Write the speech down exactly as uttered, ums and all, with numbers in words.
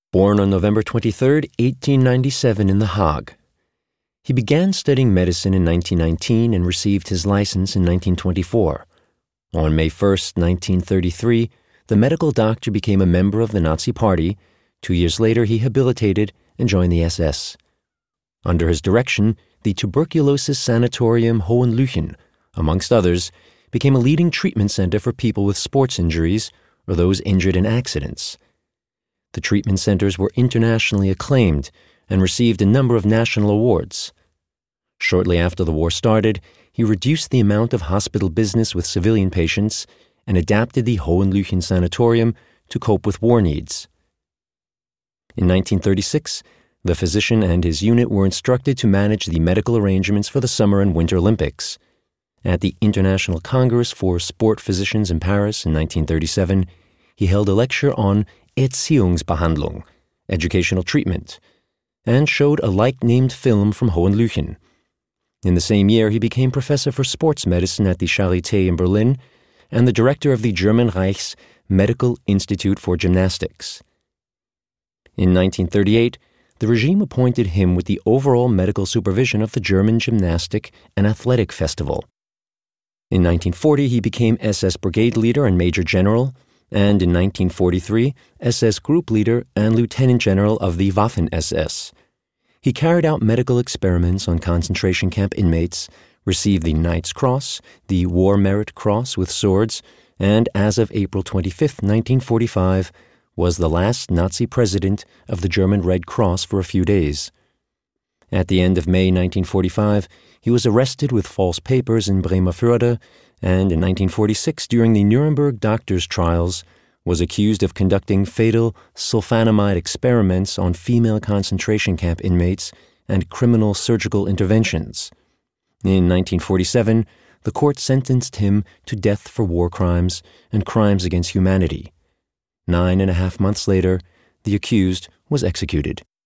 Born on November twenty-third, eighteen ninety-seven in The Hague. He began studying medicine in nineteen nineteen and received his license in nineteen twenty-four. On May first, nineteen thirty-three, the medical doctor became a member of the Nazi Party. Two years later, he habilitated and joined the S S. Under his direction, the tuberculosis sanatorium Hohenlychen, amongst others, became a leading treatment center for people with sports injuries or those injured in accidents. The treatment centers were internationally acclaimed and received a number of national awards. Shortly after the war started, he reduced the amount of hospital business with civilian patients and adapted the Hohenlychen Sanatorium to cope with war needs. In nineteen thirty-six, the physician and his unit were instructed to manage the medical arrangements for the Summer and Winter Olympics. At the International Congress for Sport Physicians in Paris in nineteen thirty-seven, he held a lecture on Erziehungsbehandlung, educational treatment, and showed a like-named film from Hohenlychen. In the same year, he became professor for sports medicine at the Charité in Berlin and the director of the German Reich's Medical Institute for Gymnastics. In nineteen thirty-eight, the regime appointed him with the overall medical supervision of the German Gymnastic and Athletic Festival. In nineteen forty, he became S S brigade leader and major general, and in nineteen forty-three, S S group leader and lieutenant general of the Waffen-S S. He carried out medical experiments on concentration camp inmates, received the Knight's Cross, the War Merit Cross with swords, and as of April twenty-fifth, nineteen forty-five, was the last Nazi president of the German Red Cross for a few days. At the end of May nineteen forty-five, he was arrested with false papers in Bremerförde, and in nineteen forty-six, during the Nuremberg doctors' trials, was accused of conducting fatal sulfonamide experiments on female concentration camp inmates and criminal surgical interventions. In nineteen forty-seven, the court sentenced him to death for war crimes and crimes against humanity. Nine and a half months later, the accused was executed.